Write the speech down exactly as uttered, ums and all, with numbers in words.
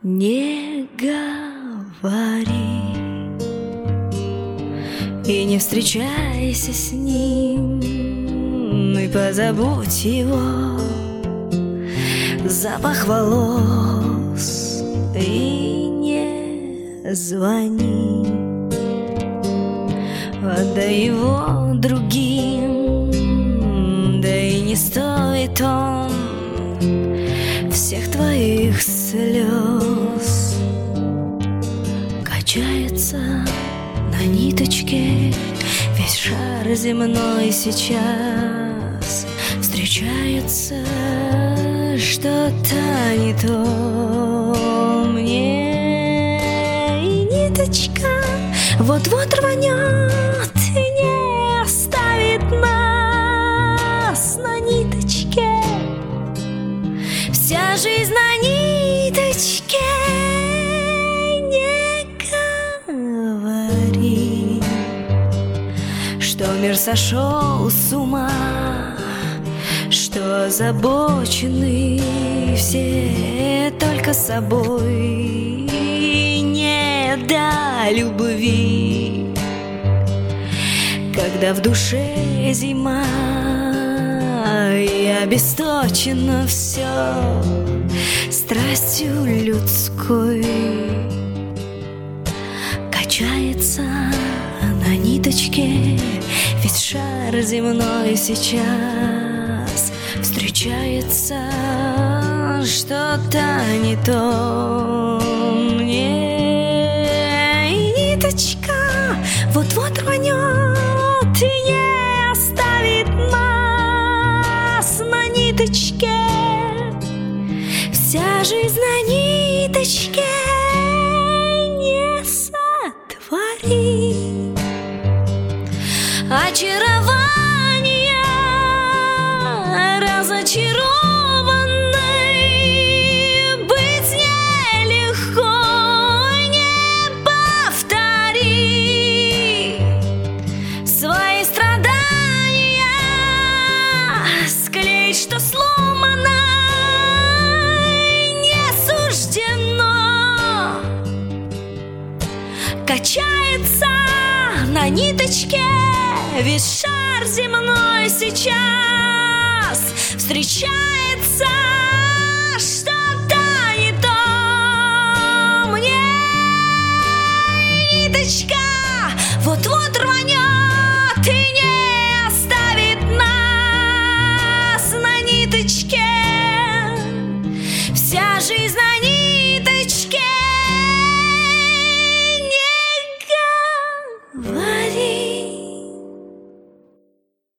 Не говори и не встречайся с ним, и позабудь его запах волос, и не звони, отдай его другим, да и не стоит он всех твоих слез. Качается на ниточке весь шар земной сейчас. Встречается что-то не то мне, и ниточка вот-вот рванет и не оставит нас на ниточке. Вся жизнь на ниточке. Не говори, что мир сошел с ума, что озабочены все только собой, не до любви, когда в душе зима и обесточено все страстью людской. Качается на ниточке весь шар земной сейчас. Встречается что-то не то мне, и ниточка вот-вот рванет и не оставит нас на ниточке. Вся жизнь на ниточке. Не сотвори очарование разочарованной, быть нелегко, не повтори свои страдания, склеить, что сломано не суждено. Качается на ниточке весь шар земной сейчас. Встречается